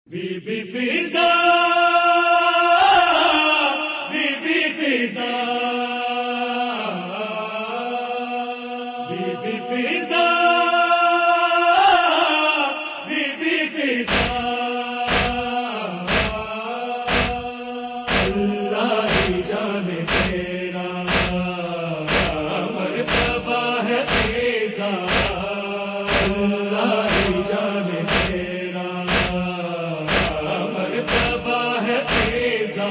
be بی فضا بی بی فضا بی بی فضا بی بی فضا اللہ ہی جانے تیرا مرتبہ ہے فضا اللہ ہی جانے تیرا مرتبہ ہے فضا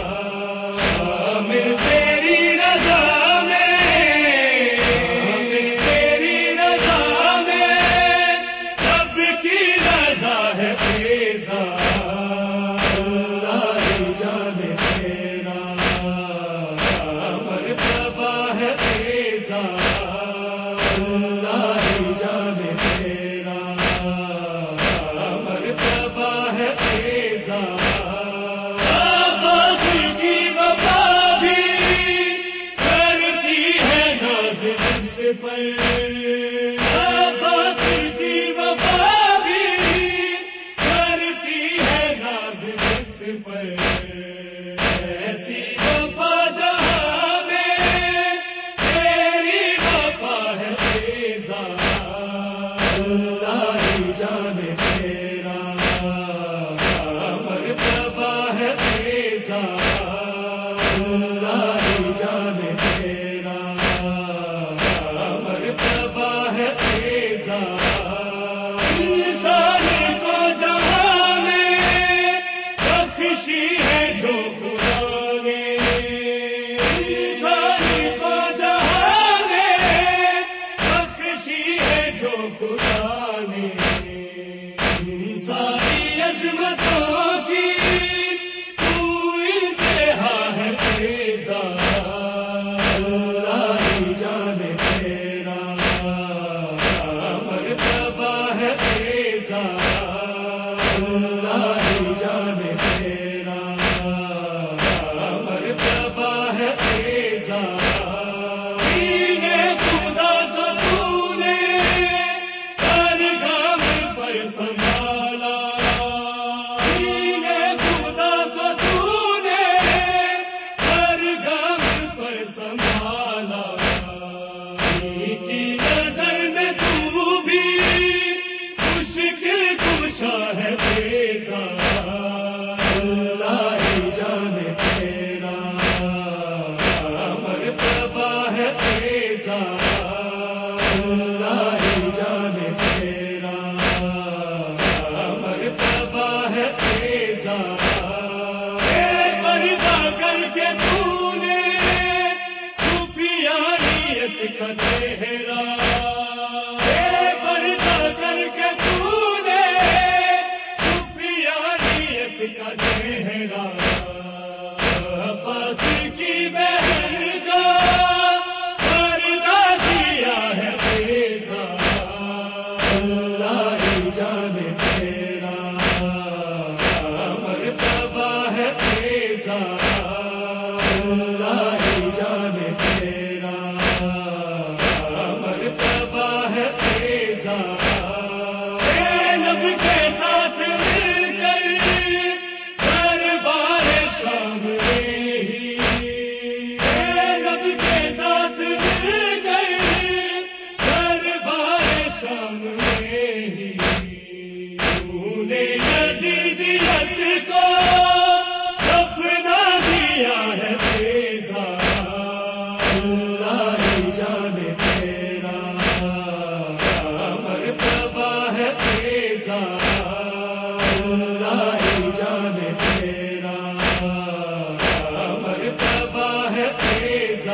شامل تیری رضا میں تیری رضا میں رب کی رضا ہے فضا اللہ ہی جانے تیرا مرتبہ ہے فضا اللہ ہی جانے تیرا مرتبہ ہے فضا عباس کی وفا بھی کرتی ہے ناز جس پر عباس کی وفا بھی کرتی ہے ناز جس پر ایسی وفا جہاں میں تیری وفا ہے فضا اللہ ہی جانے تیرا مرتبہ ہے فضا اللہ ہی جانے تیرا مرتبہ ہے فضا انسان کو جہاں میں بخشی ہے جو خدا نے انسان کو جہاں میں بخشی ہے جو خدا نے ساری عظمتوں کی تو انتہا ہے فضا اللہ ہی جانے تیرا مرتبہ ہے فضا اللہ ہی جانے تیرا مرتبہ ہے فضا خدا کو تو نے ہر گام پر سنبھالا خدا کو تو نے ہر گام پر سنبھالا کی نظر میں تو بھی مشکل کشا ہے فضا اللہ ہی جانے تیرا مرتبہ ہے فضا اللہ ہی جانے تیرا مرتبہ ہے فضا پردہ کر کے تو نے صوفیانیت کا چہرہ پردہ کر کے تو نے صوفیانیت کا چہرہ عباس کی بہن کا پردہ کیا ہے فضا اللہ ہی جانے تیرا مرتبہ ہے فضا اللہ ہی جانے تیرا مرتبہ ہے فضا نب کے ساتھ مل کر دربار شام میں ہی نب کے ساتھ مل کر دربار شام میں ہی تو نے یزیدیت کو دفنا دیا ہے فضا اللہ ہی جانے تیرا مرتبہ ہے فضا اللہ ہی جانے تیرا مرتبہ ہے فضا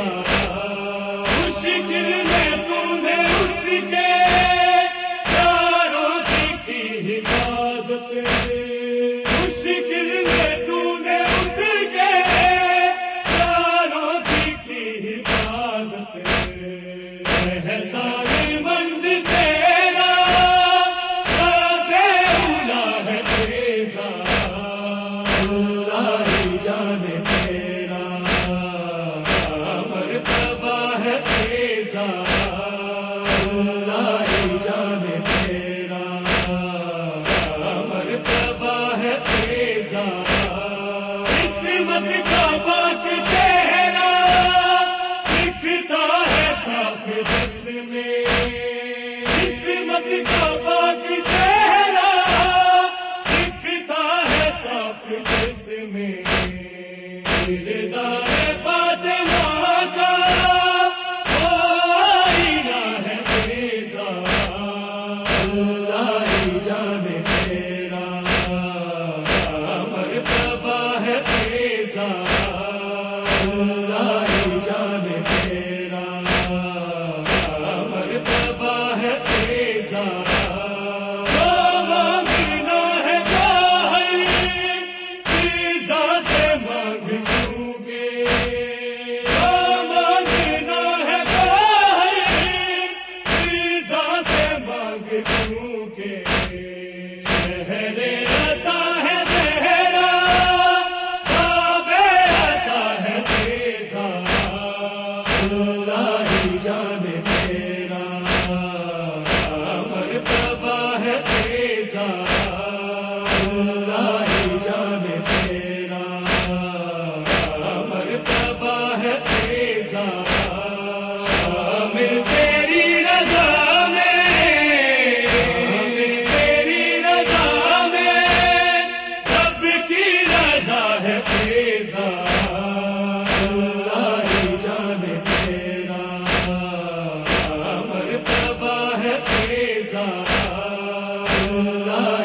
مشکل میں تو نے اس کے یاروں کی حفاظت مشکل میں تو نے اس کے یاروں کی حفاظت احسان مند تیرا اولا ہے فضا اللہ ہی جانے اللہ